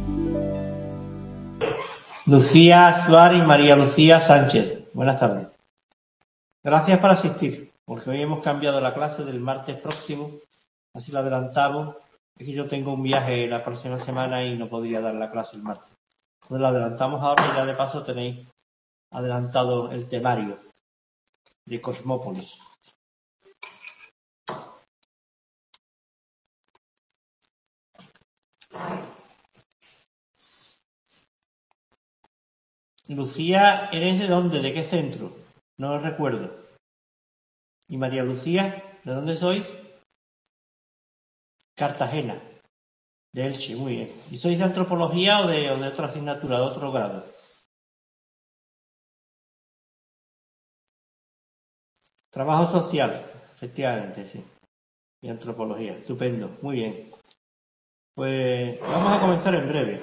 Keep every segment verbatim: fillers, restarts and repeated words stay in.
Lucía Suárez y María Lucía Sánchez. Buenas tardes. Gracias por asistir, porque hoy hemos cambiado la clase del martes próximo, así la adelantamos. Es que yo tengo un viaje la próxima semana y no podría dar la clase el martes. Entonces la adelantamos ahora y ya de paso tenéis adelantado el temario de Cosmópolis. Lucía, ¿eres de dónde? ¿De qué centro? No lo recuerdo. ¿Y María Lucía? ¿De dónde sois? Cartagena, de Elche, muy bien. ¿Y sois de antropología o de, o de otra asignatura, de otro grado? Trabajo social, efectivamente, sí. Y antropología, estupendo, muy bien. Pues vamos a comenzar en breve.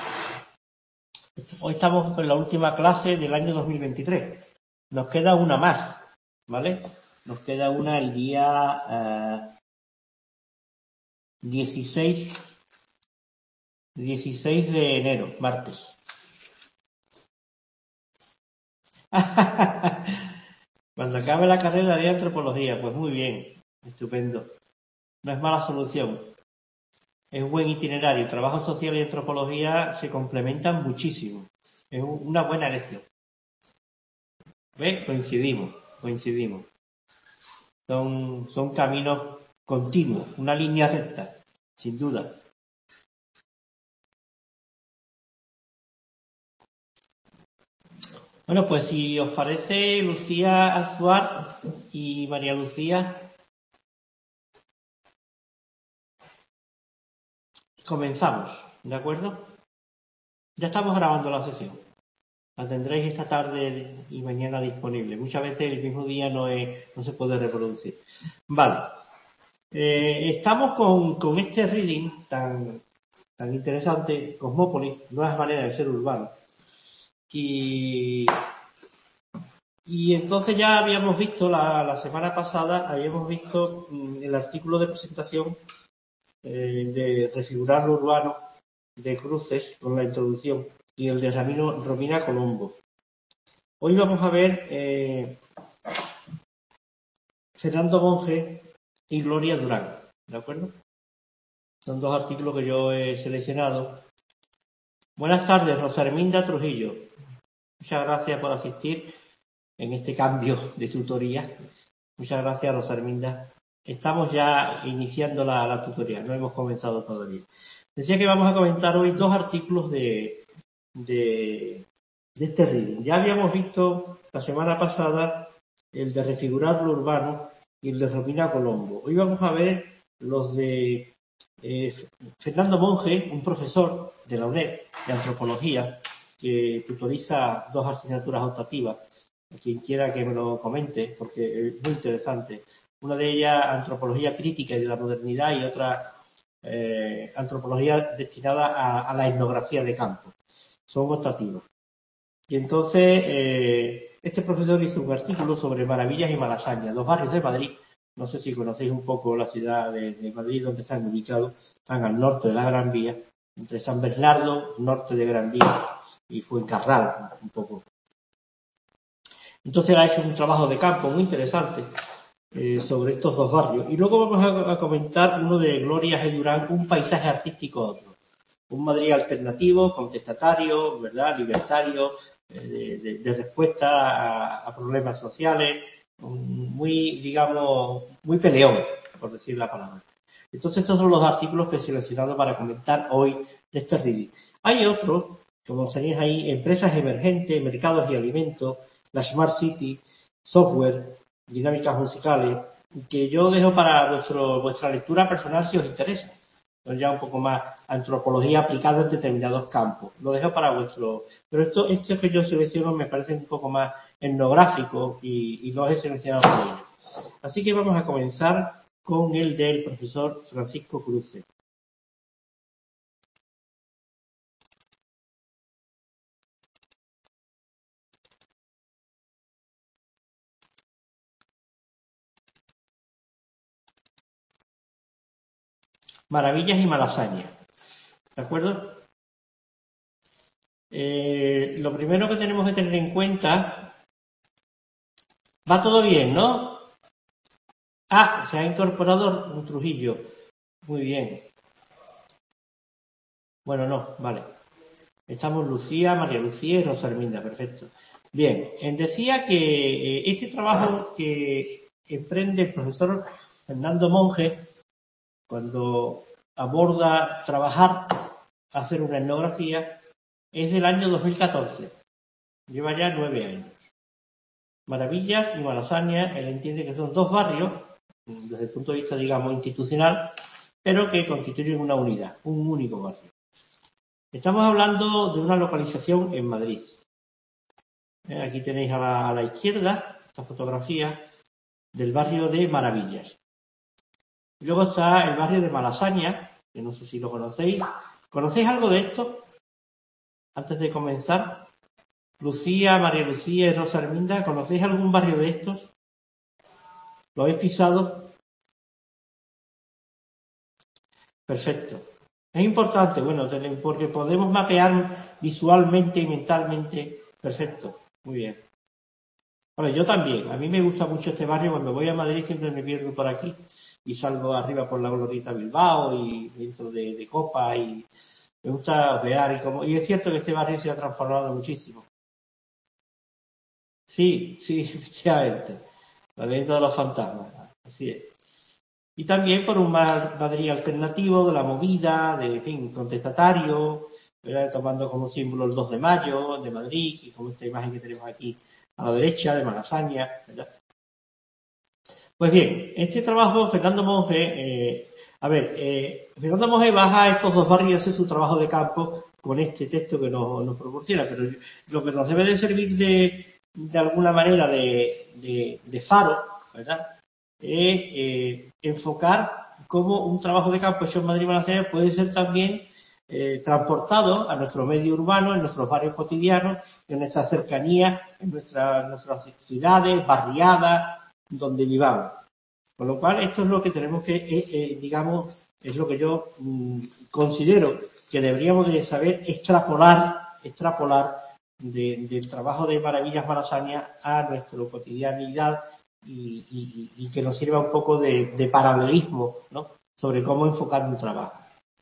Hoy estamos en la última clase del año dos mil veintitrés. Nos queda una más, ¿vale? Nos queda una el día eh, dieciséis, dieciséis de enero, martes. Cuando acabe la carrera haré antropología, pues muy bien, estupendo. No es mala solución. Es un buen itinerario. Trabajo social y antropología se complementan muchísimo. Es una buena elección. ¿Ves? Coincidimos, coincidimos. Son, son caminos continuos, una línea recta, sin duda. Bueno, pues si os parece, Lucía Azuar y María Lucía, comenzamos, ¿de acuerdo? Ya estamos grabando la sesión. La tendréis esta tarde y mañana disponible. Muchas veces el mismo día no, es, no se puede reproducir. Vale. Eh, estamos con, con este reading tan, tan interesante, Cosmópolis, nuevas maneras de ser urbano. Y, y entonces ya habíamos visto, la, la semana pasada, habíamos visto mm, el artículo de presentación eh, de Refigurar lo urbano de Cruces, con la introducción, y el de Ramiro, Romina Colombo. Hoy vamos a ver eh, Fernando Monge y Gloria Durán, ¿de acuerdo? Son dos artículos que yo he seleccionado. Buenas tardes, Rosa Herminda Trujillo. Muchas gracias por asistir en este cambio de tutoría. Muchas gracias, Rosa Herminda. Estamos ya iniciando la, la tutoría, no hemos comenzado todavía. Decía que vamos a comentar hoy dos artículos de, de, de este reading. Ya habíamos visto la semana pasada el de Refigurar lo urbano y el de Romina Colombo. Hoy vamos a ver los de eh, Fernando Monge, un profesor de la U N E D de antropología, que tutoriza dos asignaturas optativas. Quien quiera que me lo comente, porque es muy interesante. Una de ellas, antropología crítica y de la modernidad, y otra, eh, antropología destinada a, a la etnografía de campo. Son optativas. Y entonces, eh, este profesor hizo un artículo sobre Maravillas y Malasaña, dos barrios de Madrid. No sé si conocéis un poco la ciudad de, de Madrid, donde están ubicados. Están al norte de la Gran Vía, entre San Bernardo, norte de Gran Vía, y Fuencarral, un poco. Entonces ha hecho un trabajo de campo muy interesante eh, sobre estos dos barrios. Y luego vamos a, a comentar uno de Gloria G. Durán, un paisaje artístico otro. Un Madrid alternativo, contestatario, ¿verdad? Libertario, eh, de, de, de respuesta a, a problemas sociales, muy, digamos, muy peleón, por decir la palabra. Entonces estos son los artículos que he seleccionado para comentar hoy de este reading. Hay otros, como tenéis ahí, empresas emergentes, mercados y alimentos, la Smart City, software, dinámicas musicales, que yo dejo para vuestro, vuestra lectura personal si os interesa. Pues ya un poco más antropología aplicada en determinados campos. Lo dejo para vuestro... Pero esto, esto que yo selecciono me parece un poco más etnográfico y, y lo he seleccionado por ello. Así que vamos a comenzar con el del profesor Francisco Cruces. Maravillas y Malasaña. ¿De acuerdo? Eh, lo primero que tenemos que tener en cuenta, va todo bien, ¿no? Ah, se ha incorporado un Trujillo. Muy bien. Bueno, no, vale. Estamos Lucía, María Lucía y Rosa Herminda, perfecto. Bien, decía que eh, este trabajo que emprende el profesor Fernando Monge, cuando aborda trabajar, hacer una etnografía, es del año dos mil catorce. Lleva ya nueve años. Maravillas y Malasaña, él entiende que son dos barrios, desde el punto de vista, digamos, institucional, pero que constituyen una unidad, un único barrio. Estamos hablando de una localización en Madrid. Eh, aquí tenéis a la, a la izquierda esta fotografía del barrio de Maravillas. Y luego está el barrio de Malasaña, que no sé si lo conocéis. ¿Conocéis algo de esto? Antes de comenzar, Lucía, María Lucía y Rosa Herminda, ¿conocéis algún barrio de estos? ¿Lo habéis pisado? Perfecto. Es importante, bueno, porque podemos mapear visualmente y mentalmente. Perfecto, muy bien. Bueno, yo también. A mí me gusta mucho este barrio. Cuando voy a Madrid siempre me pierdo por aquí y salgo arriba por la Glorieta Bilbao y dentro de, de Copa y me gusta ojear y como. Y es cierto que este barrio se ha transformado muchísimo. Sí, sí, efectivamente. La leyenda de los fantasmas. Así es. Y también por un Madrid alternativo de la movida, de, en fin, contestatario, ¿verdad? Tomando como símbolo el dos de mayo de Madrid, y como esta imagen que tenemos aquí a la derecha, de Malasaña, ¿verdad? Pues bien, este trabajo, Fernando Monge, eh, a ver, eh, Fernando Monge baja a estos dos barrios y hace su trabajo de campo con este texto que nos, nos proporciona, pero lo que nos debe de servir de, de alguna manera de, de, de faro, ¿verdad? Es eh, enfocar cómo un trabajo de campo hecho en Madrid y Malasaña puede ser también eh, transportado a nuestro medio urbano, en nuestros barrios cotidianos, en nuestra cercanía, en nuestra, nuestras ciudades, barriadas, donde vivamos. Con lo cual, esto es lo que tenemos que, eh, eh, digamos, es lo que yo mmm, considero que deberíamos de saber extrapolar, extrapolar de, del trabajo de Maravillas Malasaña a nuestra cotidianidad y, y, y que nos sirva un poco de, de paralelismo, ¿no?, sobre cómo enfocar un trabajo.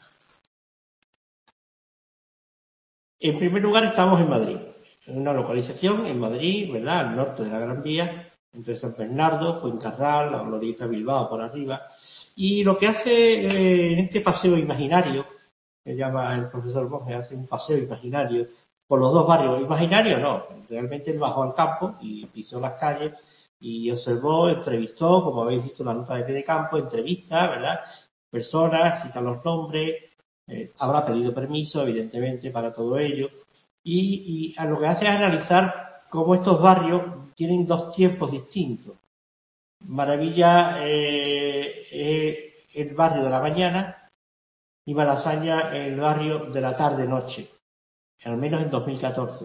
En primer lugar, estamos en Madrid, en una localización en Madrid, ¿verdad?, al norte de la Gran Vía, entre San Bernardo, Fuencarral, la Glorieta Bilbao por arriba. Y lo que hace eh, en este paseo imaginario, que llama el profesor Monge, hace un paseo imaginario por los dos barrios. Imaginario no, realmente él bajó al campo y pisó las calles y observó, entrevistó, como habéis visto en la nota de pie de campo, entrevista, ¿verdad?, personas, cita los nombres, eh, habrá pedido permiso, evidentemente, para todo ello. Y, y a lo que hace es analizar cómo estos barrios tienen dos tiempos distintos. Maravilla eh, eh, el barrio de la mañana y Malasaña el barrio de la tarde-noche, al menos en dos mil catorce.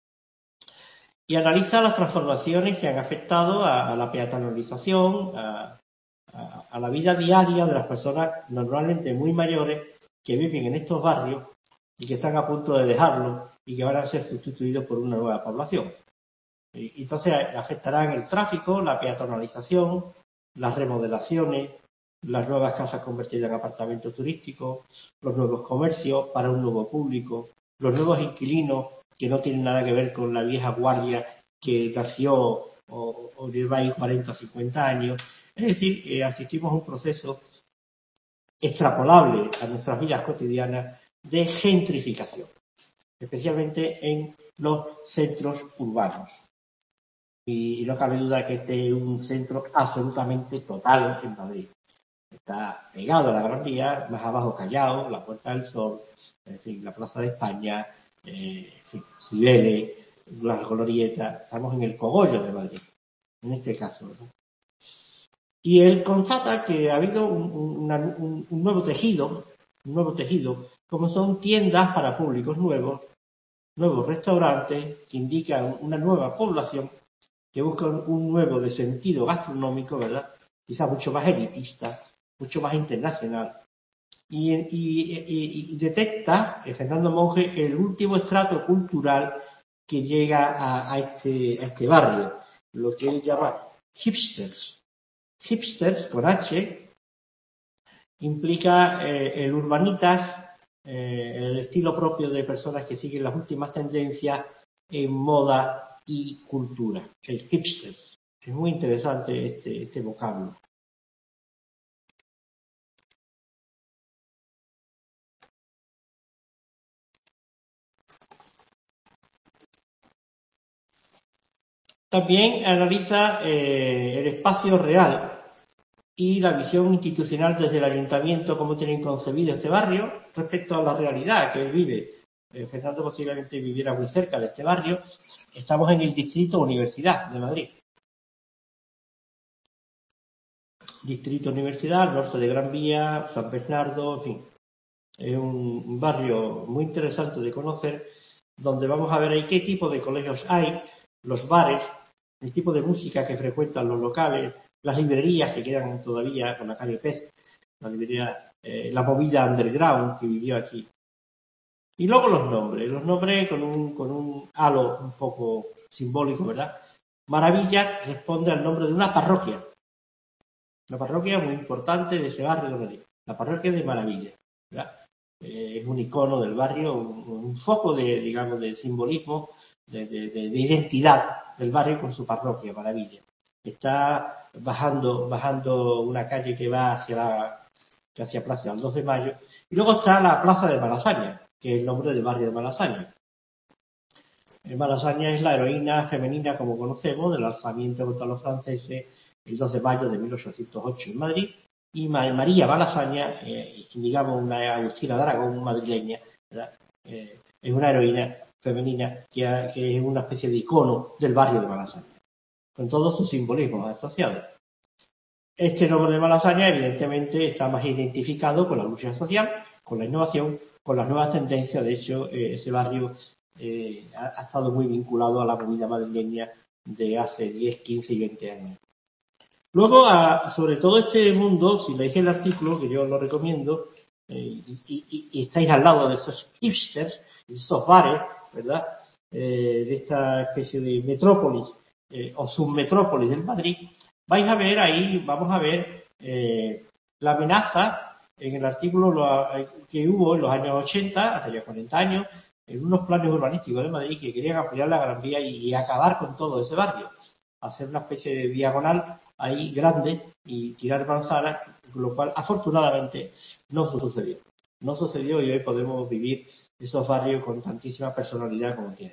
Y analiza las transformaciones que han afectado a, a la peatonalización, a, a, a la vida diaria de las personas normalmente muy mayores que viven en estos barrios y que están a punto de dejarlo y que van a ser sustituidos por una nueva población. Y entonces afectarán el tráfico, la peatonalización, las remodelaciones, las nuevas casas convertidas en apartamentos turísticos, los nuevos comercios para un nuevo público, los nuevos inquilinos que no tienen nada que ver con la vieja guardia que nació o, o lleva ahí cuarenta o cincuenta años. Es decir, eh, asistimos a un proceso extrapolable a nuestras vidas cotidianas de gentrificación, especialmente en los centros urbanos. Y no cabe duda que este es un centro absolutamente total en Madrid. Está pegado a la Gran Vía, más abajo Callao, la Puerta del Sol, en fin, la Plaza de España, eh, en fin, Cibeles, las Glorietas. Estamos en el cogollo de Madrid, en este caso, ¿no? Y él constata que ha habido un, una, un, un nuevo tejido, un nuevo tejido, como son tiendas para públicos nuevos, nuevos restaurantes que indican una nueva población que buscan un nuevo de sentido gastronómico, ¿verdad?, quizá mucho más elitista, mucho más internacional. y, y, y, y detecta, eh, Fernando Monge, el último estrato cultural que llega a, a, este, a este barrio, lo que él llama hipsters. Hipsters, con H, implica eh, el urbanitas, eh, el estilo propio de personas que siguen las últimas tendencias en moda y cultura, el hipster. Es muy interesante este, este vocablo. También analiza eh, el espacio real y la visión institucional desde el ayuntamiento, cómo tienen concebido este barrio respecto a la realidad que él vive. Eh, Fernando posiblemente viviera muy cerca de este barrio. Estamos en el distrito Universidad de Madrid. Distrito Universidad, al norte de Gran Vía, San Bernardo, en fin. Es un barrio muy interesante de conocer, donde vamos a ver ahí qué tipo de colegios hay, los bares, el tipo de música que frecuentan los locales, las librerías que quedan todavía con la calle Pez, la librería, eh, la movida underground que vivió aquí. Y luego los nombres, los nombres con un, con un halo un poco simbólico, ¿verdad? Maravilla responde al nombre de una parroquia, una parroquia muy importante de ese barrio de Madrid, la parroquia de Maravilla, ¿verdad? Eh, es un icono del barrio, un, un foco de, digamos, de simbolismo, de, de, de, de identidad del barrio con su parroquia, Maravilla. Está bajando, bajando una calle que va hacia la, hacia Plaza del dos de Mayo, y luego está la Plaza de Malasaña, que es el nombre del barrio de Malasaña. Malasaña es la heroína femenina, como conocemos, del alzamiento contra los franceses el dos de mayo de mil ochocientos ocho en Madrid, y María Malasaña, eh, digamos una Agustina de Aragón, madrileña, eh, es una heroína femenina que, que es una especie de icono del barrio de Malasaña, con todos sus simbolismos asociados. Este nombre de Malasaña, evidentemente, está más identificado con la lucha social, con la innovación, con las nuevas tendencias. De hecho, eh, ese barrio eh, ha, ha estado muy vinculado a la movida madrileña de hace diez, quince y veinte años. Luego, a, sobre todo este mundo, si leéis el artículo, que yo lo recomiendo, eh, y, y, y estáis al lado de esos hipsters, de esos bares, ¿verdad?, eh, de esta especie de metrópolis eh, o submetrópolis del Madrid, vais a ver ahí, vamos a ver eh, la amenaza en el artículo lo, que hubo en los años ochenta, hace ya cuarenta años, en unos planes urbanísticos de Madrid que querían ampliar la Gran Vía y, y acabar con todo ese barrio, hacer una especie de diagonal ahí grande y tirar manzanas, lo cual afortunadamente no sucedió. No sucedió y hoy podemos vivir esos barrios con tantísima personalidad como tienen.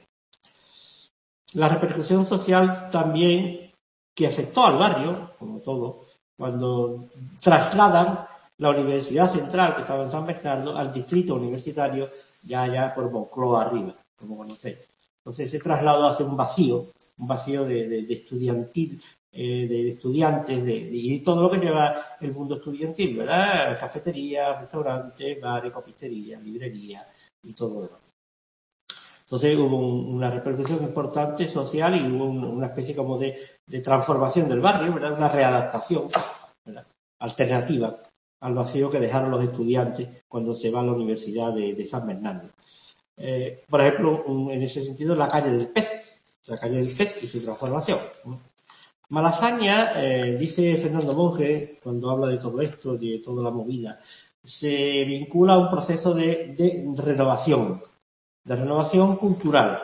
La repercusión social también que afectó al barrio, como todo, cuando trasladan la Universidad Central, que estaba en San Bernardo, al distrito universitario, ya allá por Moncloa arriba, como conocéis. Entonces ese traslado hace un vacío, un vacío de, de, de estudiantil, eh, de estudiantes, de, de, y todo lo que lleva el mundo estudiantil, ¿verdad? Cafeterías, restaurantes, bares, copisterías, librerías y todo lo demás. Entonces hubo un, una repercusión importante social y hubo un, una especie como de, de transformación del barrio, ¿verdad? Una readaptación, ¿verdad?, alternativa al vacío que dejaron los estudiantes cuando se va a la Universidad de, de San Bernardo. Eh, por ejemplo, un, en ese sentido, la calle del Pez, la calle del Pez y su transformación. Malasaña, eh, dice Fernando Monge, cuando habla de todo esto, de toda la movida, se vincula a un proceso de, de renovación, de renovación cultural,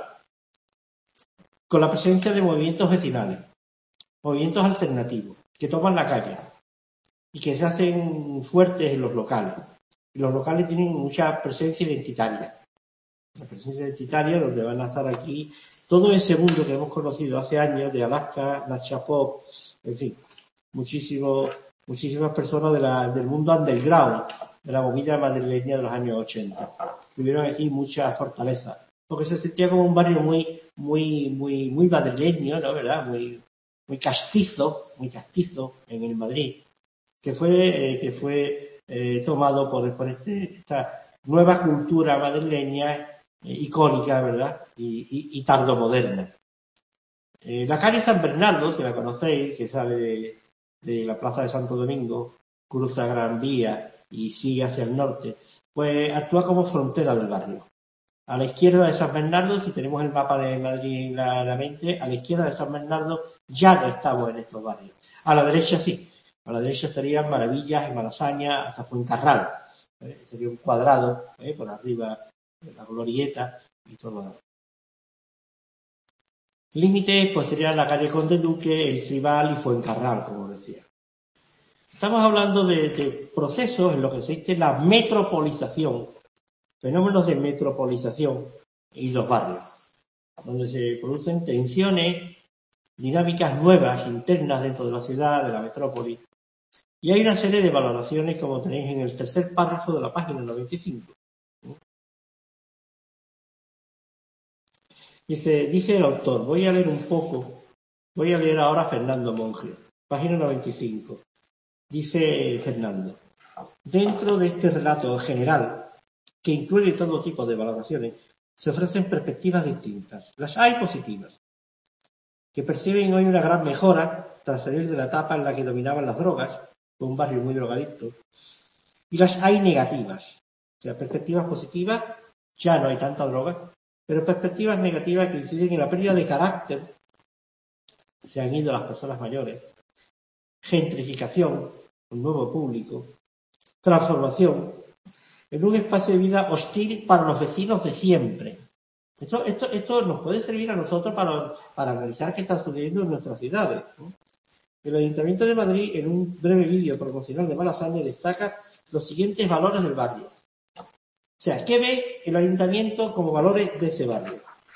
con la presencia de movimientos vecinales, movimientos alternativos, que toman la calle y que se hacen fuertes en los locales. Y los locales tienen mucha presencia identitaria. La presencia identitaria donde van a estar aquí todo ese mundo que hemos conocido hace años de Alaska, Nacha Pop, en fin, muchísimo, muchísimas personas de la, del mundo underground, de la movida madrileña de los años ochenta. Tuvieron aquí mucha fortaleza, porque se sentía como un barrio muy, muy, muy, muy madrileño, ¿no? ¿Verdad? Muy, muy castizo, muy castizo en el Madrid, que fue, eh, que fue eh, tomado por, por este, esta nueva cultura madrileña eh, icónica, ¿verdad? Y, y, y tardomoderna. Eh, la calle San Bernardo, si la conocéis, que sale de, de la Plaza de Santo Domingo, cruza Gran Vía y sigue hacia el norte, pues actúa como frontera del barrio. A la izquierda de San Bernardo, si tenemos el mapa de Madrid en la, la mente, a la izquierda de San Bernardo ya no estamos en estos barrios. A la derecha sí. A la derecha estarían Maravillas y Malasaña hasta Fuencarral. ¿eh? Sería un cuadrado, ¿eh? por arriba de la glorieta y todo lo demás. Límites, pues serían la calle Conde Duque, el Tribal y Fuencarral, como decía. Estamos hablando de, de procesos en los que existe la metropolización, fenómenos de metropolización y los barrios, donde se producen tensiones, dinámicas nuevas, internas dentro de la ciudad, de la metrópoli. Y hay una serie de valoraciones, como tenéis en el tercer párrafo de la página noventa y cinco. Dice, dice el autor, voy a leer un poco, voy a leer ahora a Fernando Monge, página noventa y cinco. Dice Fernando, dentro de este relato general, que incluye todo tipo de valoraciones, se ofrecen perspectivas distintas. Las hay positivas, que perciben hoy una gran mejora tras salir de la etapa en la que dominaban las drogas, fue un barrio muy drogadicto, y las hay negativas. O sea, perspectivas positivas, ya no hay tanta droga, pero perspectivas negativas que inciden en la pérdida de carácter, se han ido las personas mayores, gentrificación, un nuevo público, transformación, en un espacio de vida hostil para los vecinos de siempre. Esto, esto, esto nos puede servir a nosotros para, para analizar qué está sucediendo en nuestras ciudades, ¿no? El Ayuntamiento de Madrid, en un breve vídeo promocional de Malasaña, destaca los siguientes valores del barrio. O sea, ¿qué ve el Ayuntamiento como valores de ese barrio?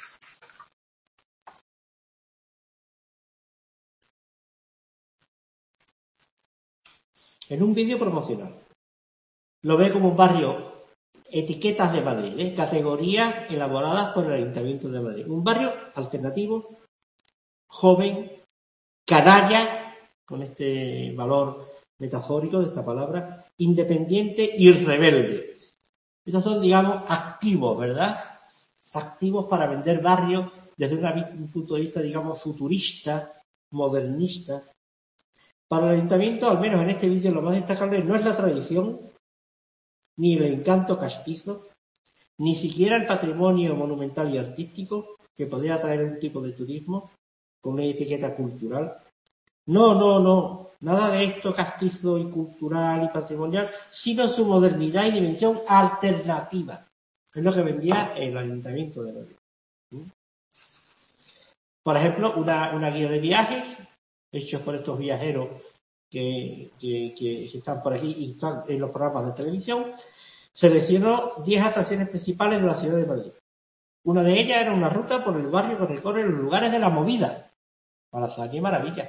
En un vídeo promocional. Lo ve como un barrio, etiquetas de Madrid, ¿eh? Categorías elaboradas por el Ayuntamiento de Madrid. Un barrio alternativo, joven, canalla, con este valor metafórico de esta palabra, independiente y rebelde. Estos son, digamos, activos, ¿verdad? Activos para vender barrios desde un punto de vista, digamos, futurista, modernista. Para el Ayuntamiento, al menos en este vídeo, lo más destacable no es la tradición, ni el encanto castizo, ni siquiera el patrimonio monumental y artístico que podría atraer un tipo de turismo con una etiqueta cultural. No, no, no, nada de esto castizo y cultural y patrimonial, sino su modernidad y dimensión alternativa. Es lo que vendía el Ayuntamiento de Madrid. Por ejemplo, una, una guía de viajes, hechos por estos viajeros que, que, que están por aquí y están en los programas de televisión, seleccionó diez atracciones principales de la ciudad de Madrid. Una de ellas era una ruta por el barrio que recorre los lugares de la movida. Malasaña y Maravilla.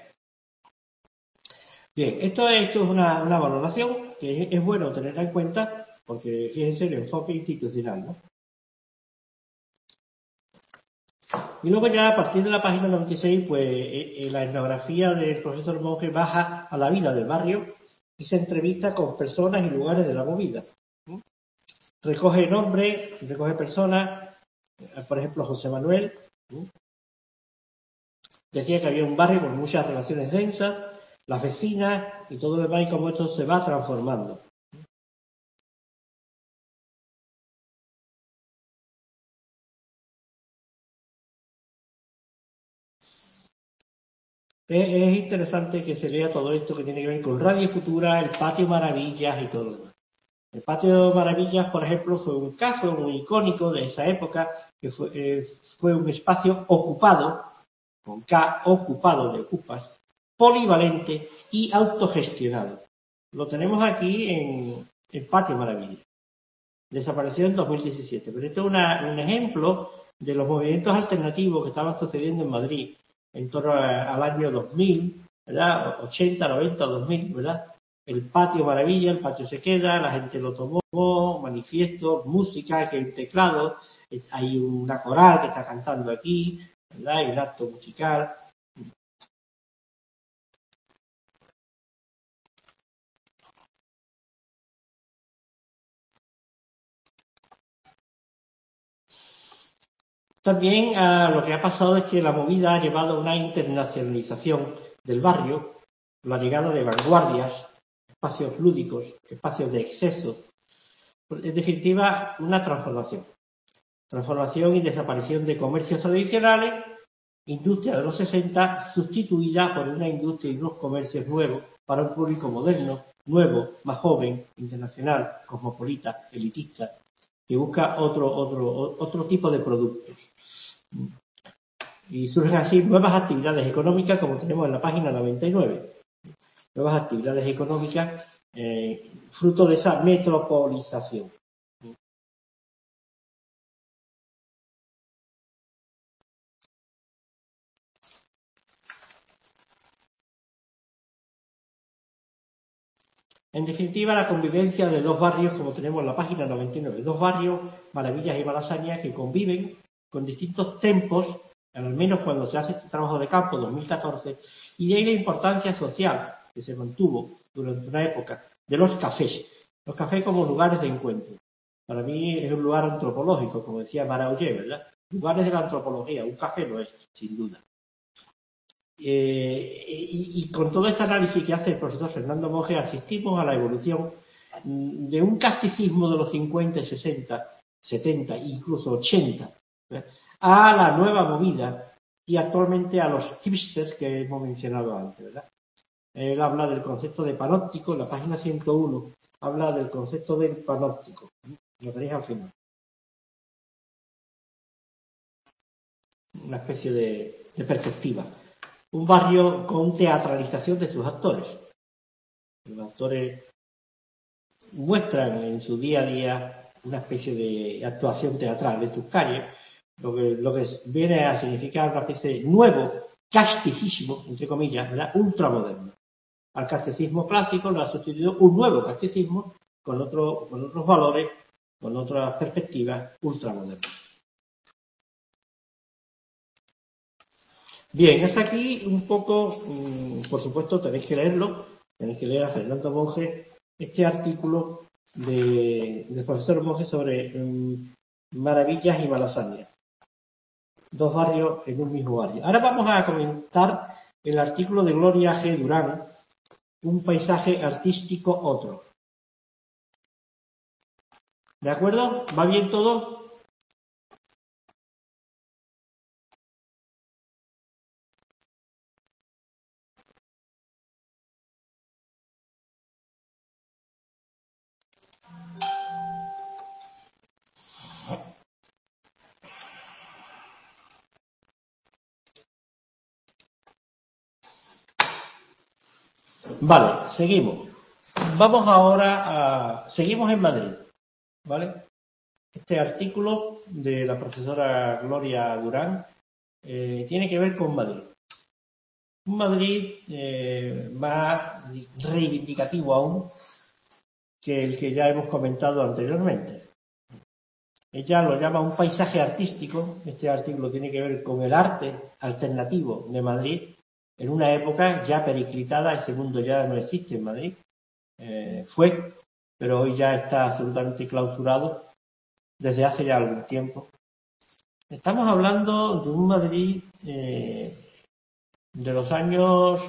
Bien, esto, esto es una, una valoración que es, es bueno tenerla en cuenta porque fíjense el enfoque institucional, ¿no? Y luego ya a partir de la página noventa y seis, pues eh, la etnografía del profesor Monge baja a la vida del barrio y se entrevista con personas y lugares de la movida. ¿Mm? Recoge nombres, recoge personas, por ejemplo José Manuel, ¿Mm? decía que había un barrio con muchas relaciones densas, las vecinas y todo lo demás, y cómo esto se va transformando. Es, es interesante que se lea todo esto que tiene que ver con Radio Futura, el Patio Maravillas y todo lo demás. El Patio Maravillas, por ejemplo, fue un caso muy icónico de esa época, que fue, eh, fue un espacio ocupado, con K, ocupado de ocupas, polivalente y autogestionado. Lo tenemos aquí en el Patio Maravillas. Desapareció en dos mil diecisiete, pero esto es una, un ejemplo de los movimientos alternativos que estaban sucediendo en Madrid en torno a, al año dos mil, ¿verdad? ochenta, noventa, dos mil, ¿verdad? El Patio Maravilla, el patio se queda, la gente lo tomó, manifiesto, música, que hay un teclado, hay una coral que está cantando aquí, ¿verdad? Hay un acto musical. También ah, lo que ha pasado es que la movida ha llevado a una internacionalización del barrio, la llegada de vanguardias, espacios lúdicos, espacios de exceso. En definitiva, una transformación. Transformación y desaparición de comercios tradicionales, industria de los sesenta sustituida por una industria y unos comercios nuevos para un público moderno, nuevo, más joven, internacional, cosmopolita, elitista, que busca otro, otro, otro tipo de productos. Y surgen así nuevas actividades económicas, como tenemos en la página noventa y nueve. Nuevas actividades económicas, eh, fruto de esa metropolización. En definitiva, la convivencia de dos barrios, como tenemos en la página noventa y nueve, dos barrios, Maravillas y Malasaña, que conviven con distintos tempos, al menos cuando se hace este trabajo de campo, dos mil catorce, y de ahí la importancia social que se mantuvo durante una época de los cafés. Los cafés como lugares de encuentro. Para mí es un lugar antropológico, como decía Maraullé, ¿verdad? Lugares de la antropología, un café lo es, sin duda. Eh, y, y con todo este análisis que hace el profesor Fernando Monge, asistimos a la evolución de un casticismo de los cincuenta, sesenta, setenta, incluso ochenta, ¿eh? a la nueva movida y actualmente a los hipsters que hemos mencionado antes, ¿verdad? Él habla del concepto de panóptico, en la página ciento uno habla del concepto del panóptico. Lo tenéis al final. Una especie de, de perspectiva. Un barrio con teatralización de sus actores. Los actores muestran en su día a día una especie de actuación teatral en sus calles, lo que, lo que viene a significar una especie de nuevo casticismo, entre comillas, ¿verdad? Ultramoderno. Al casticismo clásico lo ha sustituido un nuevo casticismo con, otro, con otros valores, con otras perspectivas ultramodernas. Bien, hasta aquí un poco, por supuesto tenéis que leerlo, tenéis que leer a Fernando Monge este artículo de, del profesor Monge sobre um, Maravillas y Malasaña. Dos barrios en un mismo barrio. Ahora vamos a comentar el artículo de Gloria G. Durán, un paisaje artístico otro. ¿De acuerdo? ¿Va bien todo? Vale, seguimos. Vamos ahora a... Seguimos en Madrid, ¿vale? Este artículo de la profesora Gloria Durán eh, tiene que ver con Madrid. Un Madrid eh, más reivindicativo aún que el que ya hemos comentado anteriormente. Ella lo llama un paisaje artístico. Este artículo tiene que ver con el arte alternativo de Madrid en una época ya periclitada. Ese mundo ya no existe en Madrid. Eh, fue, pero hoy ya está absolutamente clausurado desde hace ya algún tiempo. Estamos hablando de un Madrid eh, de los años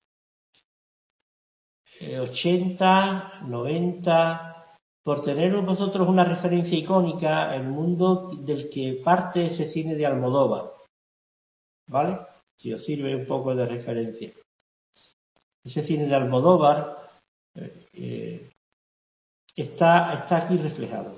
eh, ochenta, noventa, por tener vosotros una referencia icónica, el mundo del que parte ese cine de Almodóvar, ¿vale? Si os sirve un poco de referencia. Ese cine de Almodóvar eh, eh, está, está aquí reflejado.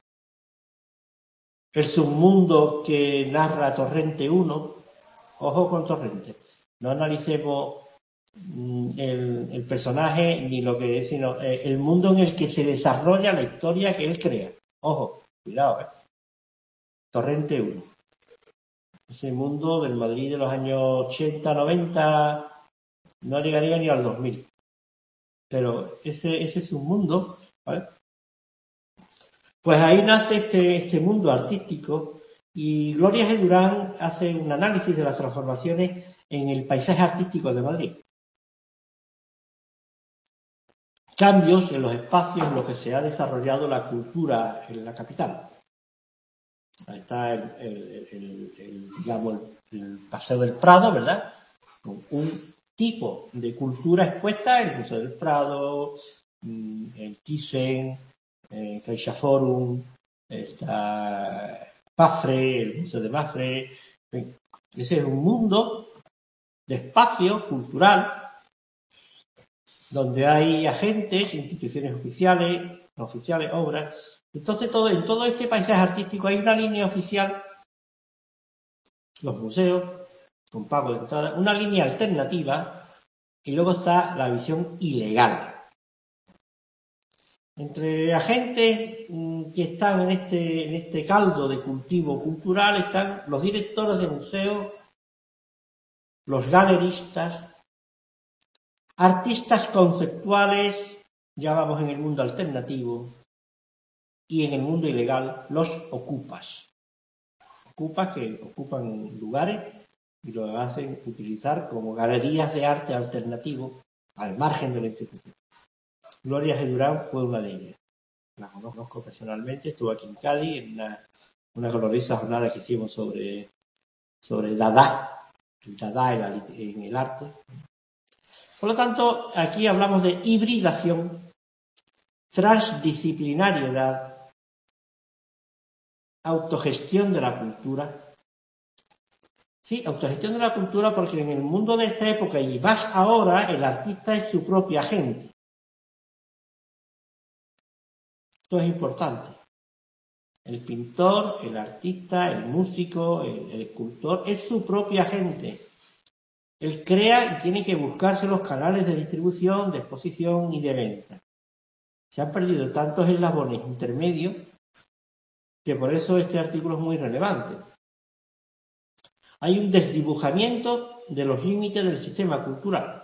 El submundo que narra Torrente uno, ojo con Torrente, no analicemos el, el personaje ni lo que es, sino el mundo en el que se desarrolla la historia que él crea. Ojo, cuidado, ¿eh? Torrente uno. Ese mundo del Madrid de los años ochenta, noventa, no llegaría ni al dos mil. Pero ese, ese es un mundo, ¿vale? Pues ahí nace este, este mundo artístico y Gloria G. Durán hace un análisis de las transformaciones en el paisaje artístico de Madrid. Cambios en los espacios en los que se ha desarrollado la cultura en la capital. Ahí está el, el, el, el, digamos, el, el Paseo del Prado, ¿verdad? Con un tipo de cultura expuesta, el Museo del Prado, el Thyssen, el CaixaForum, está Mafre, el Museo de Mafre. Ese es un mundo de espacio cultural donde hay agentes, instituciones oficiales, no oficiales, obras. Entonces, todo, en todo este paisaje artístico hay una línea oficial, los museos, con pago de entrada, una línea alternativa, y luego está la visión ilegal. Entre agentes que están en este, en este caldo de cultivo cultural están los directores de museos, los galeristas, artistas conceptuales, ya vamos en el mundo alternativo, y en el mundo ilegal, los ocupas. Ocupas que ocupan lugares y lo hacen utilizar como galerías de arte alternativo al margen de la institución. Gloria G. Durán fue una de ellas. La conozco personalmente, estuvo aquí en Cádiz en una, una gloriosa jornada que hicimos sobre, sobre Dada, el Dada en, la, en el arte. Por lo tanto, aquí hablamos de hibridación, transdisciplinariedad, autogestión de la cultura. Sí, autogestión de la cultura porque en el mundo de esta época y más ahora, el artista es su propia agente. Esto es importante. El pintor, el artista, el músico, el, el escultor es su propia agente. Él crea y tiene que buscarse los canales de distribución, de exposición y de venta. Se han perdido tantos eslabones intermedios que por eso este artículo es muy relevante. Hay un desdibujamiento de los límites del sistema cultural.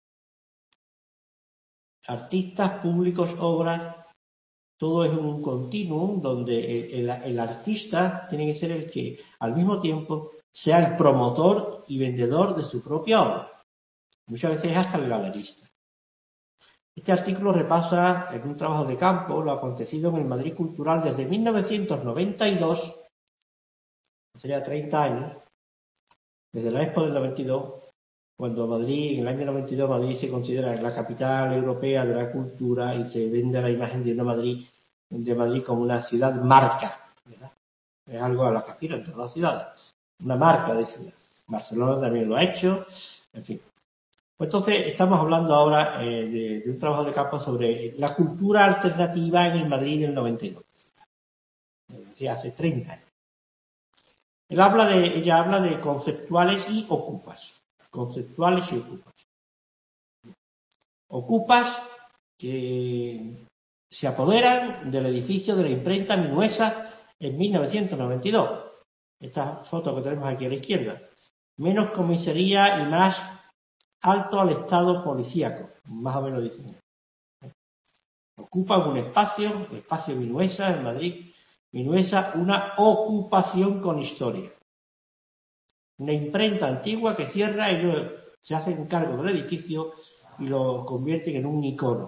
Artistas, públicos, obras, todo es un continuum donde el, el, el artista tiene que ser el que al mismo tiempo sea el promotor y vendedor de su propia obra. Muchas veces hasta el galerista. Este artículo repasa en un trabajo de campo lo acontecido en el Madrid Cultural desde mil novecientos noventa y dos, sería treinta años, desde la Expo del noventa y dos, cuando Madrid, en el año noventa y dos, Madrid se considera la capital europea de la cultura y se vende la imagen de una Madrid, de Madrid como una ciudad marca, ¿verdad? Es algo a la que aspiran todas las ciudades, una marca de ciudad. Barcelona también lo ha hecho, en fin. Pues entonces estamos hablando ahora eh, de, de un trabajo de campo sobre la cultura alternativa en el Madrid del noventa y dos. Es decir, hace treinta años. Él habla de, ella habla de conceptuales y ocupas. Conceptuales y ocupas. Ocupas que se apoderan del edificio de la imprenta Minuesa en mil novecientos noventa y dos. Esta foto que tenemos aquí a la izquierda. Menos comisaría y más alto al estado policíaco, más o menos dicen. Ocupan un espacio, el espacio Minuesa en Madrid. Minuesa, una ocupación con historia. Una imprenta antigua que cierra, ellos se hacen cargo del edificio y lo convierten en un icono.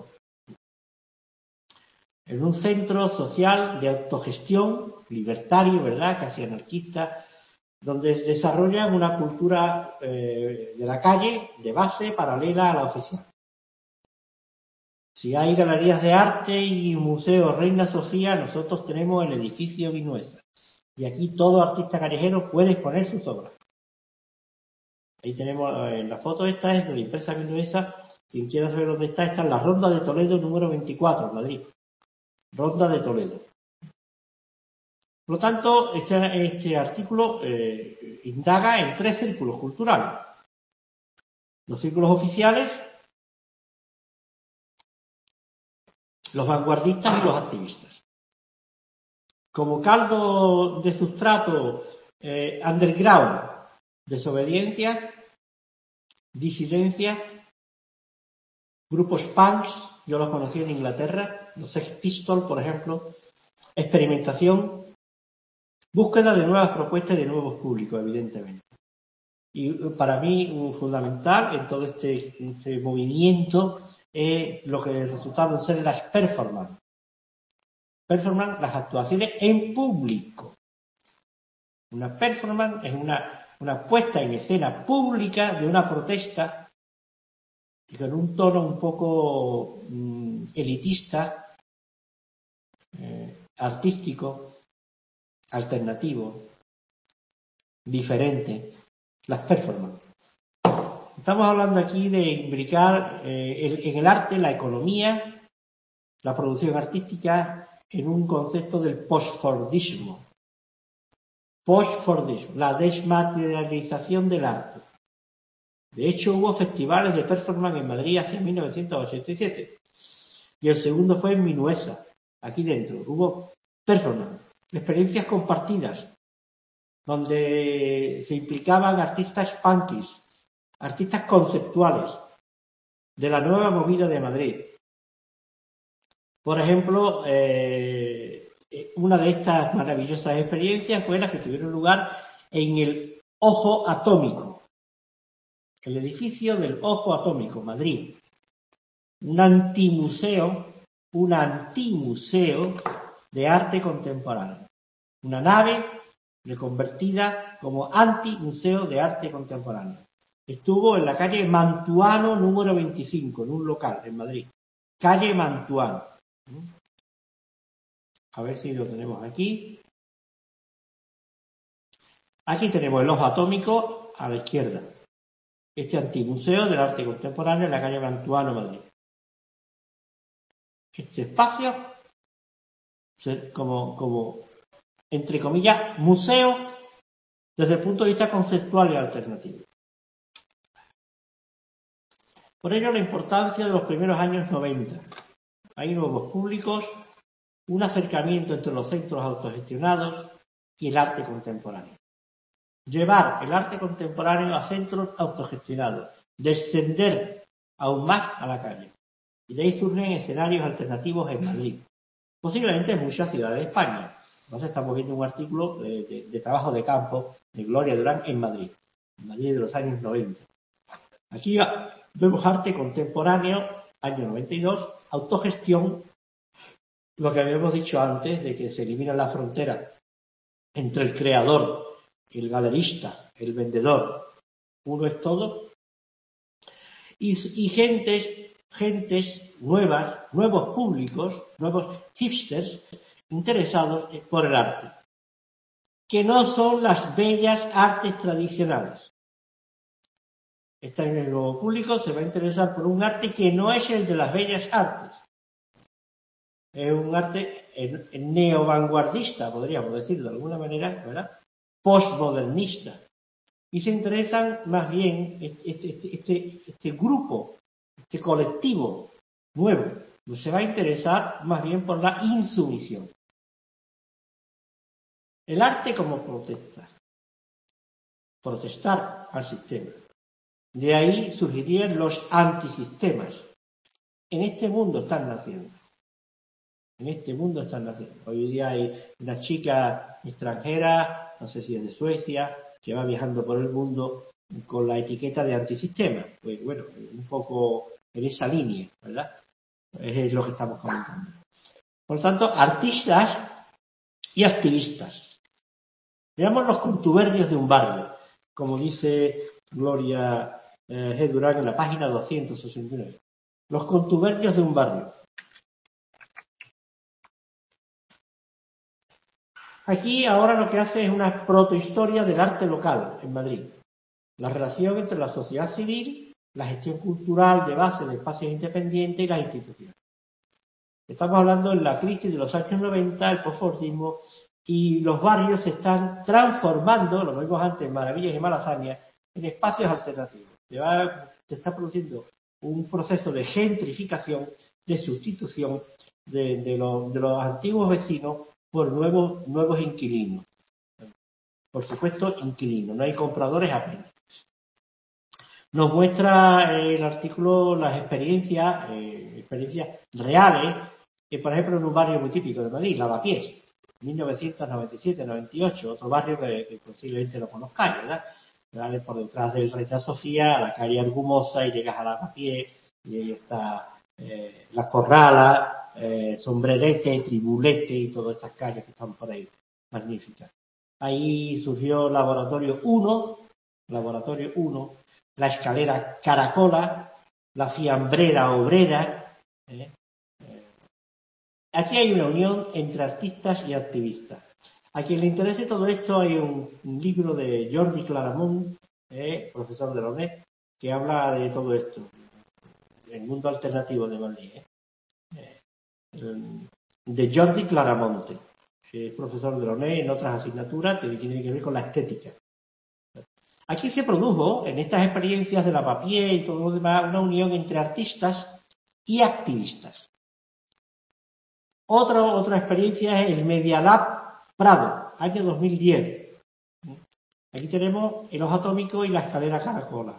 En un centro social de autogestión, libertario, ¿verdad?, casi anarquista, donde desarrollan una cultura eh, de la calle, de base, paralela a la oficial. Si hay galerías de arte y museos Reina Sofía, nosotros tenemos el edificio Vinuesa. Y aquí todo artista callejero puede exponer sus obras. Ahí tenemos, en la foto esta es de la empresa Vinuesa. Quien quiera saber dónde está, está en la Ronda de Toledo número veinticuatro, Madrid. Ronda de Toledo. Por lo tanto, este, este artículo eh, indaga en tres círculos culturales. Los círculos oficiales, los vanguardistas y los activistas. Como caldo de sustrato eh, underground, desobediencia, disidencia, grupos punks, yo los conocí en Inglaterra, los Sex Pistols, por ejemplo, experimentación, búsqueda de nuevas propuestas y de nuevos públicos, evidentemente. Y para mí, fundamental en todo este, este movimiento es lo que resultaron ser las performances. Performance, las actuaciones en público. Una performance es una, una puesta en escena pública de una protesta y con un tono un poco mmm, elitista, eh, artístico, alternativo, diferente, las performances. Estamos hablando aquí de imbricar eh, el, en el arte la economía, la producción artística en un concepto del postfordismo. Postfordismo, la desmaterialización del arte. De hecho, hubo festivales de performance en Madrid hacia mil novecientos ochenta y siete. Y el segundo fue en Minuesa, aquí dentro. Hubo performance, experiencias compartidas, donde se implicaban artistas punkis, artistas conceptuales de la nueva movida de Madrid. Por ejemplo, eh, una de estas maravillosas experiencias fue la que tuvieron lugar en el Ojo Atómico, el edificio del Ojo Atómico, Madrid. Un antimuseo, un antimuseo de arte contemporáneo. Una nave reconvertida como antimuseo de arte contemporáneo. Estuvo en la calle Mantuano número veinticinco, en un local en Madrid. Calle Mantuano. A ver si lo tenemos aquí. Aquí tenemos el Ojo Atómico a la izquierda. Este antimuseo del arte contemporáneo en la calle Mantuano, Madrid. Este espacio, como, como, entre comillas, museo desde el punto de vista conceptual y alternativo. Por ello, la importancia de los primeros años noventa. Hay nuevos públicos, un acercamiento entre los centros autogestionados y el arte contemporáneo. Llevar el arte contemporáneo a centros autogestionados, descender aún más a la calle. Y de ahí surgen escenarios alternativos en Madrid, posiblemente en muchas ciudades de España. Entonces estamos viendo un artículo de, de, de trabajo de campo de Gloria Durán en Madrid, en Madrid de los años noventa. Aquí vemos arte contemporáneo, año noventa y dos, autogestión, lo que habíamos dicho antes de que se elimina la frontera entre el creador, el galerista, el vendedor, uno es todo, y, y gentes, gentes nuevas, nuevos públicos, nuevos hipsters interesados por el arte, que no son las bellas artes tradicionales. Está en el nuevo público, se va a interesar por un arte que no es el de las bellas artes. Es un arte neo-vanguardista, podríamos decir de alguna manera, ¿verdad? Postmodernista. Y se interesan más bien este, este, este, este grupo, este colectivo nuevo, se va a interesar más bien por la insumisión. El arte como protesta. Protestar al sistema. De ahí surgirían los antisistemas. En este mundo están naciendo. En este mundo están naciendo. Hoy día hay una chica extranjera, no sé si es de Suecia, que va viajando por el mundo con la etiqueta de antisistema. Pues bueno, un poco en esa línea, ¿verdad? Es lo que estamos comentando. Por lo tanto, artistas y activistas. Veamos los contubernios de un barrio, como dice Gloria eh, G. Durán en la página doscientos sesenta y nueve. Los contubernios de un barrio. Aquí ahora lo que hace es una protohistoria del arte local en Madrid. La relación entre la sociedad civil, la gestión cultural de base de espacios independientes y las instituciones. Estamos hablando de la crisis de los años noventa, el postfordismo, y los barrios se están transformando, lo vimos antes en Maravillas y Malasaña, en espacios alternativos. Se, va, se está produciendo un proceso de gentrificación, de sustitución de, de, lo, de los antiguos vecinos por nuevos, nuevos inquilinos. Por supuesto, inquilinos, no hay compradores apenas. Nos muestra eh, el artículo las experiencias, eh, experiencias reales, eh, por ejemplo, en un barrio muy típico de Madrid, Lavapiés, mil novecientos noventa y siete noventa y ocho, otro barrio que, que posiblemente lo conozcáis, ¿verdad? Vale, por detrás del Reina Sofía, a la calle Argumosa, y llegas a Lavapiés, y ahí está eh, La Corrala, eh, Sombrerete, Tribulete y todas estas calles que están por ahí, magníficas. Ahí surgió Laboratorio uno, Laboratorio uno, la escalera Caracola, la fiambrera obrera. ¿eh? Aquí hay una unión entre artistas y activistas. A quien le interese todo esto, hay un, un libro de Jordi Claramunt, eh, profesor de la U N E D, que habla de todo esto, el mundo alternativo de Madrid. Eh. De Jordi Claramonte, que es profesor de la U N E D en otras asignaturas que tienen que ver con la estética. Aquí se produjo, en estas experiencias de Lavapié y todo lo demás, una unión entre artistas y activistas. Otra, otra experiencia es el Media Lab Prado, año dos mil diez. Aquí tenemos el ojo atómico y la escalera Caracola.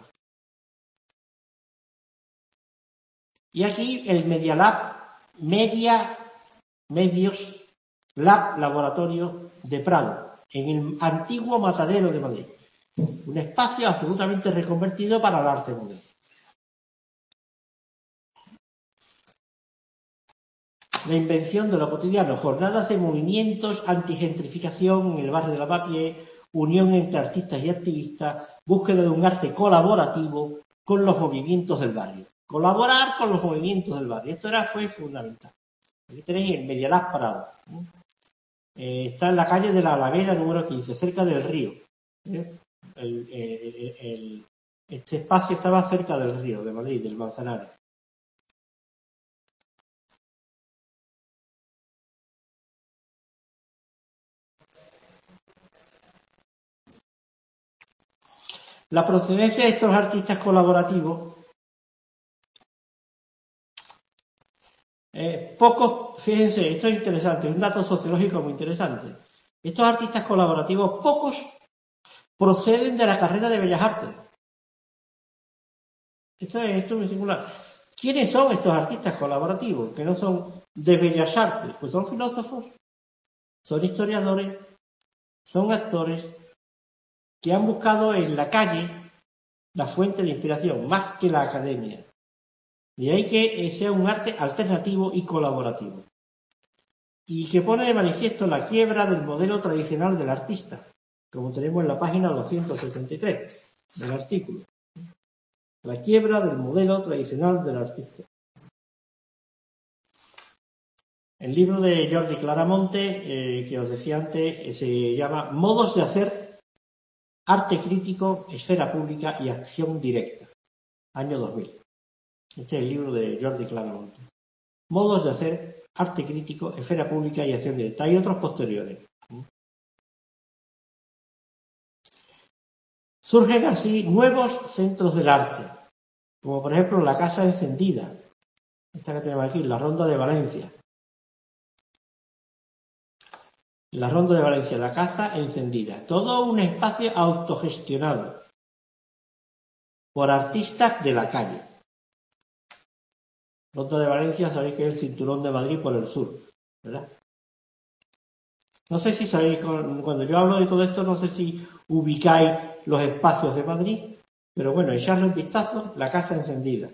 Y aquí el Media Lab, Media, Medios Lab Laboratorio de Prado, en el antiguo Matadero de Madrid. Un espacio absolutamente reconvertido para el arte moderno. La invención de lo cotidiano, jornadas de movimientos antigentrificación en el barrio de Lavapié, unión entre artistas y activistas, búsqueda de un arte colaborativo con los movimientos del barrio. Colaborar con los movimientos del barrio. Esto era, fue fundamental. Aquí tenéis el Media Lab Prado. Eh, está en la calle de la Alameda número quince, cerca del río. ¿Eh? El, el, el, este espacio estaba cerca del río de Madrid, del Manzanares. La procedencia de estos artistas colaborativos, eh, pocos, fíjense, esto es interesante, un dato sociológico muy interesante. Estos artistas colaborativos, pocos proceden de la carrera de Bellas Artes. Esto es, esto es muy singular. ¿Quiénes son estos artistas colaborativos que no son de Bellas Artes? Pues son filósofos, son historiadores, son actores que han buscado en la calle la fuente de inspiración, más que la academia. De ahí que sea un arte alternativo y colaborativo. Y que pone de manifiesto la quiebra del modelo tradicional del artista, como tenemos en la página doscientos setenta y tres del artículo. La quiebra del modelo tradicional del artista. El libro de Jordi Claramonte, eh, que os decía antes, eh, se llama Modos de hacer arte crítico, esfera pública y acción directa. Año dos mil. Este es el libro de Jordi Claramonte. Modos de hacer arte crítico, esfera pública y acción directa. Hay otros posteriores. Surgen así nuevos centros del arte, como por ejemplo la Casa Encendida, esta que tenemos aquí, la Ronda de Valencia. La Ronda de Valencia, la Casa Encendida. Todo un espacio autogestionado por artistas de la calle. Ronda de Valencia, sabéis que es el cinturón de Madrid por el sur, ¿verdad? No sé si sabéis, cuando yo hablo de todo esto, no sé si ubicáis los espacios de Madrid, pero bueno, echarle un vistazo, la Casa Encendida.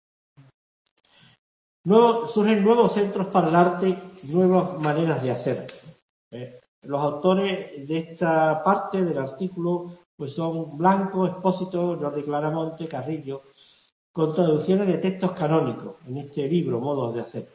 Nuevo, surgen nuevos centros para el arte, nuevas maneras de hacer. Eh, los autores de esta parte del artículo pues son Blanco, Expósito, Jordi Claramonte, Carrillo, con traducciones de textos canónicos en este libro, Modos de hacer.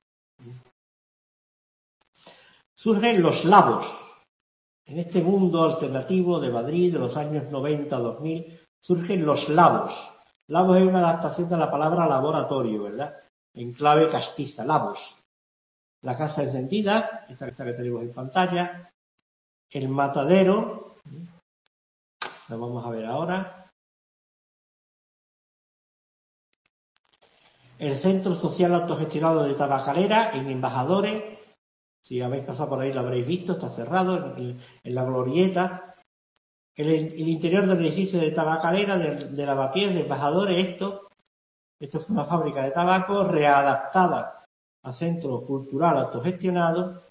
Surgen los labos. En este mundo alternativo de Madrid de los años noventa a dos mil, surgen los labos. Labos es una adaptación de la palabra laboratorio, ¿verdad? En clave castiza, labos. La Casa Encendida, esta, esta que tenemos en pantalla. El Matadero, lo vamos a ver ahora. El Centro Social Autogestionado de Tabacalera, en Embajadores. Si habéis pasado por ahí lo habréis visto, está cerrado, en, en la glorieta. El, el interior del edificio de Tabacalera, de, de Lavapiés, de Embajadores, esto. Esto fue una fábrica de tabaco readaptada a centro cultural autogestionado.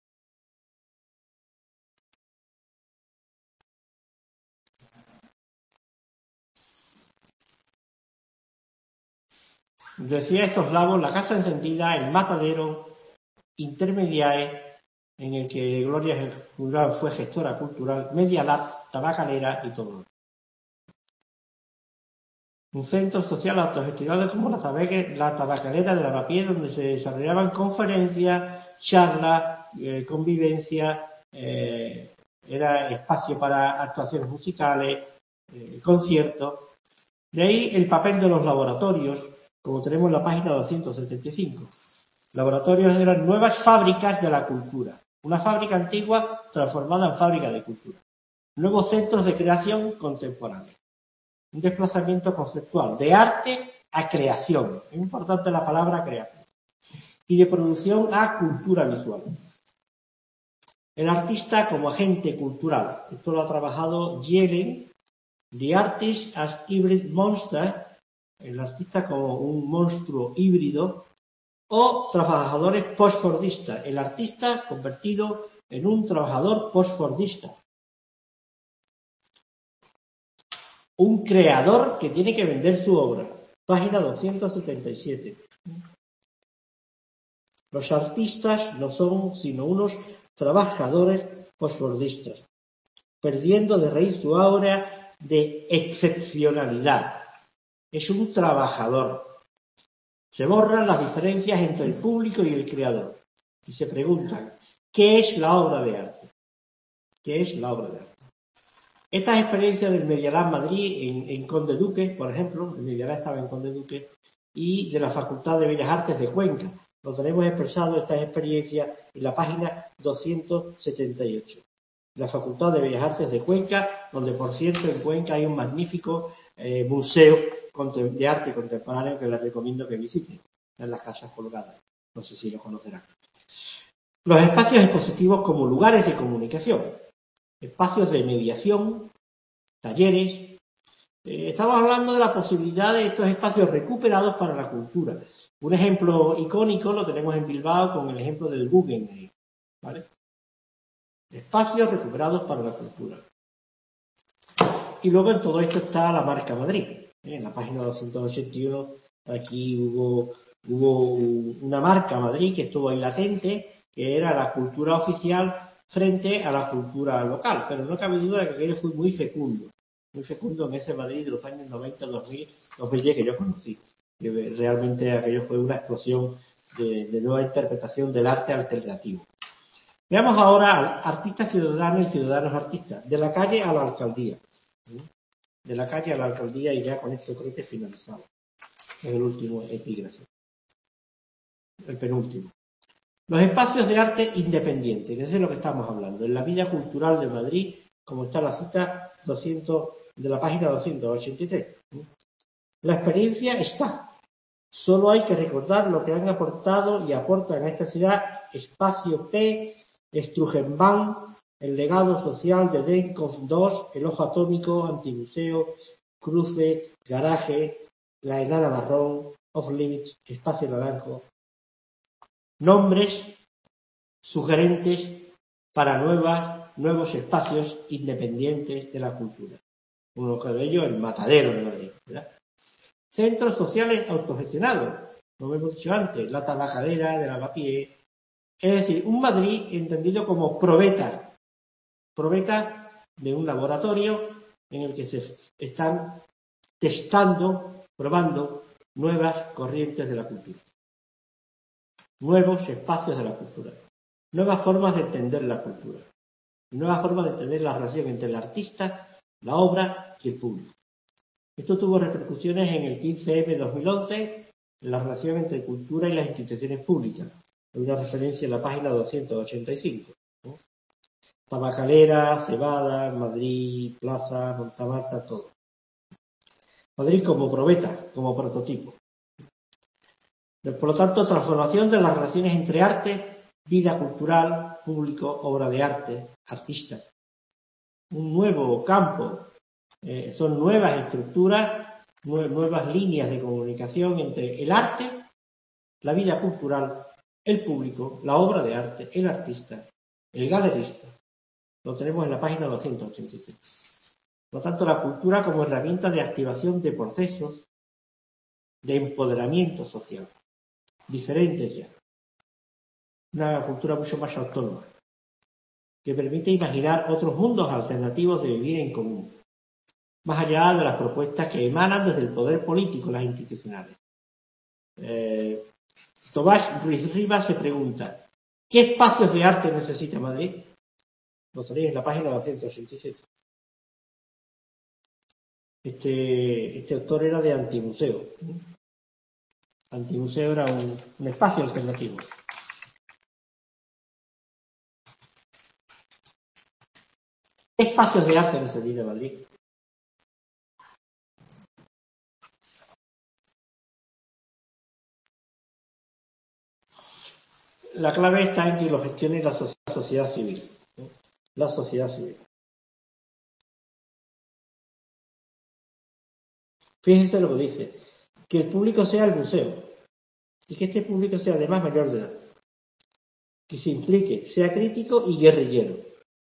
Decía estos labos, la Casa Encendida, el Matadero, Intermediae, en el que Gloria fue gestora cultural, Media Lab, Tabacalera y todo. Un centro social autogestionado como la, tabaque, la tabacalera de Lavapiés, donde se desarrollaban conferencias, charlas, eh, convivencia, eh, era espacio para actuaciones musicales, eh, conciertos. De ahí el papel de los laboratorios, como tenemos en la página doscientos setenta y cinco. Laboratorios eran nuevas fábricas de la cultura. Una fábrica antigua transformada en fábrica de cultura. Nuevos centros de creación contemporánea. Un desplazamiento conceptual de arte a creación. Es importante la palabra creación. Y de producción a cultura visual. El artista como agente cultural. Esto lo ha trabajado Yellen. The Artist as Hybrid Monster. El artista como un monstruo híbrido. O trabajadores postfordistas. El artista convertido en un trabajador postfordista. Un creador que tiene que vender su obra. Página doscientos setenta y siete. Los artistas no son sino unos trabajadores postfordistas, perdiendo de raíz su aura de excepcionalidad. Es un trabajador. Se borran las diferencias entre el público y el creador. Y se preguntan, ¿qué es la obra de arte? ¿Qué es la obra de arte? Estas experiencias del Medialab Madrid en, en Conde Duque, por ejemplo, el Medialab estaba en Conde Duque, y de la Facultad de Bellas Artes de Cuenca. Lo tenemos expresado estas experiencias en la página doscientos setenta y ocho. La Facultad de Bellas Artes de Cuenca, donde por cierto en Cuenca hay un magnífico eh, museo de arte contemporáneo que les recomiendo que visiten, en las Casas Colgadas. No sé si lo conocerán. Los espacios expositivos como lugares de comunicación. Espacios de mediación, talleres. Eh, estamos hablando de la posibilidad de estos espacios recuperados para la cultura. Un ejemplo icónico lo tenemos en Bilbao con el ejemplo del Guggenheim, ¿vale? Espacios recuperados para la cultura. Y luego en todo esto está la marca Madrid. ¿eh? En la página doscientos ochenta y uno aquí hubo, hubo una marca Madrid que estuvo ahí latente, que era la cultura oficial frente a la cultura local, pero no cabe duda de que aquello fue muy fecundo, muy fecundo en ese Madrid de los años noventa, dos mil, dos mil diez que yo conocí. Que realmente aquello fue una explosión de, de nueva interpretación del arte alternativo. Veamos ahora artistas ciudadanos y ciudadanos artistas, de la calle a la alcaldía. De la calle a la alcaldía y ya con esto creo que finalizado. Es el último epígrafe. El penúltimo. Los espacios de arte independientes, que es de lo que estamos hablando, en la vida cultural de Madrid, como está la cita doscientos de la página doscientos ochenta y tres. La experiencia está. Solo hay que recordar lo que han aportado y aportan a esta ciudad Espacio P, Strugenbaum, el legado social de DENCOF dos, el Ojo Atómico, Antimuseo, Cruce, Garaje, La Enana Marrón, Off Limits, Espacio Naranjo. Nombres sugerentes para nuevas, nuevos espacios independientes de la cultura. Uno de ellos el Matadero de Madrid, ¿verdad? Centros sociales autogestionados, como hemos dicho antes, la Tabacalera de Lavapiés. Es decir, un Madrid entendido como probeta, probeta de un laboratorio en el que se están testando, probando nuevas corrientes de la cultura. Nuevos espacios de la cultura, nuevas formas de entender la cultura, nuevas formas de entender la relación entre el artista, la obra y el público. Esto tuvo repercusiones en el quince eme dos mil once, en la relación entre cultura y las instituciones públicas. Hay una referencia en la página doscientos ochenta y cinco. ¿no? Tabacalera, Cebada, Madrid, Plaza, Montamarta, todo. Madrid como probeta, como prototipo. Por lo tanto, transformación de las relaciones entre arte, vida cultural, público, obra de arte, artista. Un nuevo campo, eh, son nuevas estructuras, nuevas líneas de comunicación entre el arte, la vida cultural, el público, la obra de arte, el artista, el galerista. Lo tenemos en la página doscientos ochenta y cinco. Por lo tanto, la cultura como herramienta de activación de procesos de empoderamiento social. Diferentes ya. Una cultura mucho más autónoma, que permite imaginar otros mundos alternativos de vivir en común. más allá de las propuestas que emanan desde el poder político, las institucionales. Eh, Tomás Ruiz Rivas se pregunta, ¿qué espacios de arte necesita Madrid? Lo tenéis en la página doscientos ochenta y siete. Este, este autor era de Antimuseo. Antimuseo era un, un espacio alternativo. ¿Qué espacios de arte necesita Madrid? La clave está en que lo gestione la sociedad civil. ¿no? La sociedad civil. Fíjense lo que dice. Que el público sea el museo. Y que este público sea además mayor de edad. Que se implique, sea crítico y guerrillero.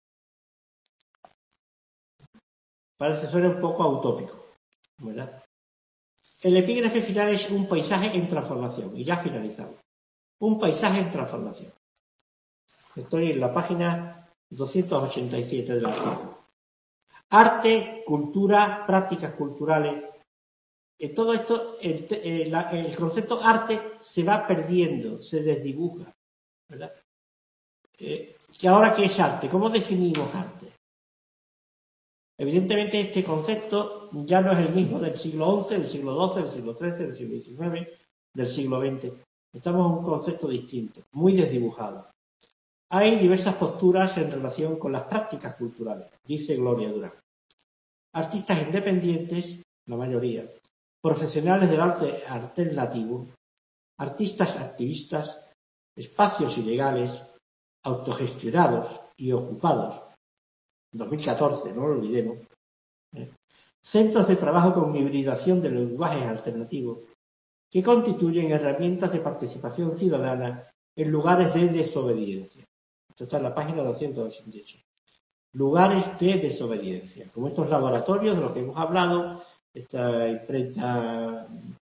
Parece que suena un poco utópico, ¿verdad? El epígrafe final es un paisaje en transformación. Y ya finalizado. Un paisaje en transformación. Estoy en la página doscientos ochenta y siete del artículo. Arte, cultura, prácticas culturales. En todo esto, el, el, el concepto arte se va perdiendo, se desdibuja, ¿verdad? Eh, ¿Y ahora qué es arte? ¿Cómo definimos arte? Evidentemente este concepto ya no es el mismo del siglo once, del siglo doce, del siglo trece, del siglo diecinueve, del siglo veinte. Estamos en un concepto distinto, muy desdibujado. Hay diversas posturas en relación con las prácticas culturales, dice Gloria Durán. Artistas independientes, la mayoría, profesionales del arte alternativo, artistas activistas, espacios ilegales, autogestionados y ocupados, dos mil catorce, no lo olvidemos, ¿eh? Centros de trabajo con hibridación de lenguajes alternativos que constituyen herramientas de participación ciudadana en lugares de desobediencia. Esto está en la página doscientos ochenta y ocho. Lugares de desobediencia, como estos laboratorios de los que hemos hablado, esta imprenta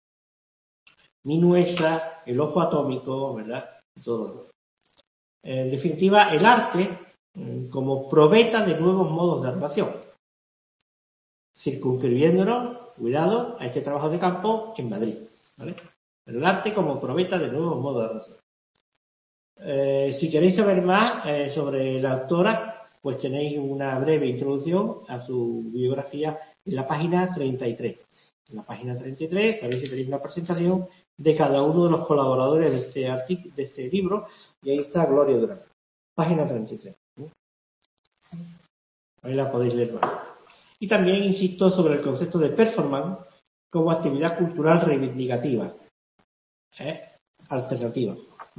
Minuesa, el ojo atómico, ¿verdad? Todo. En definitiva, el arte como probeta de nuevos modos de relación, circunscribiéndonos, cuidado, a este trabajo de campo en Madrid, ¿vale? El arte como probeta de nuevos modos de relación. Eh, si queréis saber más eh, sobre la autora, pues tenéis una breve introducción a su biografía en la página treinta y tres. En la página treinta y tres sabéis que tenéis una presentación de cada uno de los colaboradores de este artículo, de este libro, y ahí está Gloria Durán. Página treinta y tres. Ahí la podéis leer más. Y también insisto sobre el concepto de performance como actividad cultural reivindicativa, ¿eh? alternativa.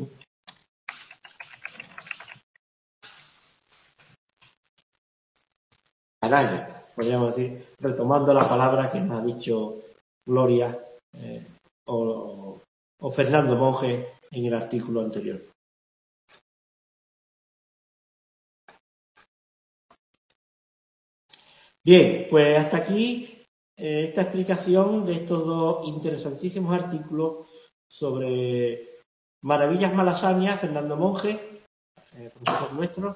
Canalla, podríamos decir, retomando la palabra que nos ha dicho Gloria eh, o, o Fernando Monge en el artículo anterior. Bien, pues hasta aquí eh, esta explicación de estos dos interesantísimos artículos sobre Maravillas Malasañas, Fernando Monge, eh, profesor nuestro,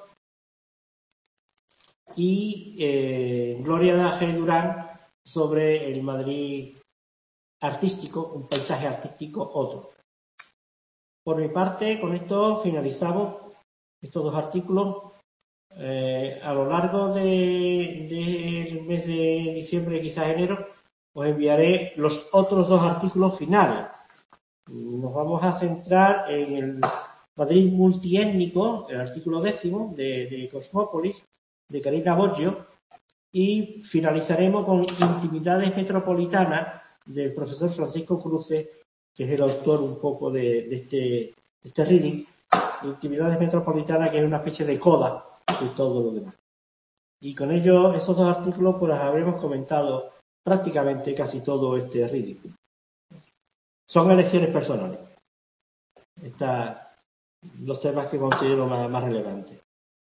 y eh, Gloria G. Durán sobre el Madrid artístico, un paisaje artístico otro. Por mi parte, con esto finalizamos estos dos artículos. Eh, a lo largo del de, de mes de diciembre, quizás enero, os enviaré los otros dos artículos finales. Nos vamos a centrar en el Madrid multiétnico, el artículo décimo de, de Cosmópolis, de Karina Boggio, y finalizaremos con Intimidades Metropolitanas del profesor Francisco Cruces, que es el autor un poco de, de, este, de este reading. Intimidades Metropolitanas, que es una especie de coda de todo lo demás. Y con ello, esos dos artículos, pues habremos comentado prácticamente casi todo este reading. Son elecciones personales. Están los temas que considero más, más relevantes.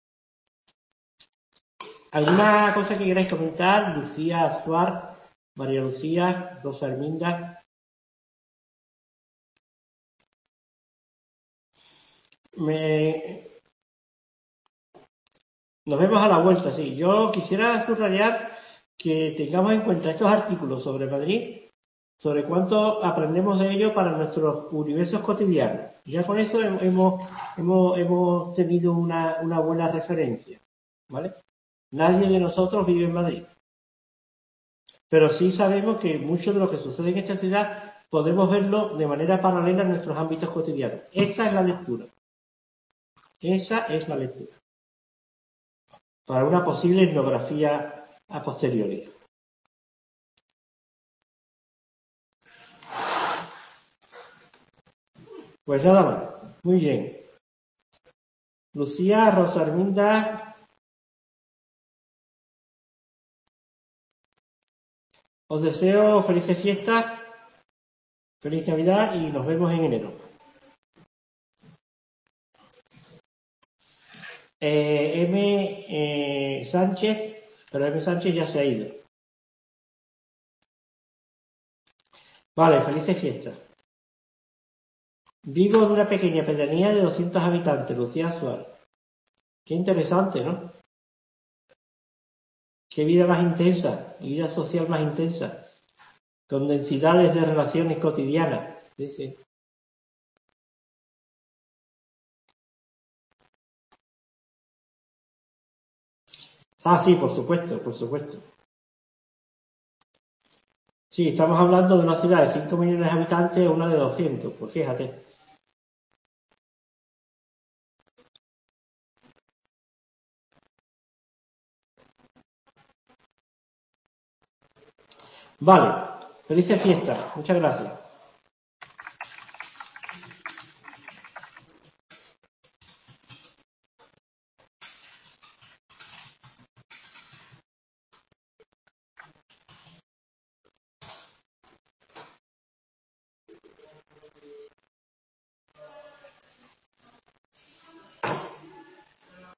¿Alguna cosa que queráis comentar? Lucía Azuar, María Lucía, Rosa Herminda. Me... Nos vemos a la vuelta, sí. Yo quisiera subrayar que tengamos en cuenta estos artículos sobre Madrid, sobre cuánto aprendemos de ello para nuestros universos cotidianos. Ya con eso hemos, hemos, hemos tenido una, una buena referencia, ¿vale? Nadie de nosotros vive en Madrid. Pero sí sabemos que mucho de lo que sucede en esta ciudad podemos verlo de manera paralela en nuestros ámbitos cotidianos. Esa es la lectura. Esa es la lectura. Para una posible etnografía a posteriori. Pues nada más. Muy bien. Lucía, Rosa Arminda, os deseo felices fiestas, feliz Navidad y nos vemos en enero. Eh, M. Eh, Sánchez, pero M. Sánchez ya se ha ido. Vale, felices fiestas. Vivo en una pequeña pedanía de doscientos habitantes, Lucía Suárez. Qué interesante, ¿no? Qué vida más intensa, vida social más intensa, con densidades de relaciones cotidianas. Sí, sí. Ah, sí, por supuesto, por supuesto. Sí, estamos hablando de una ciudad de cinco millones de habitantes o una de doscientos, pues fíjate. Vale, felices fiestas, muchas gracias.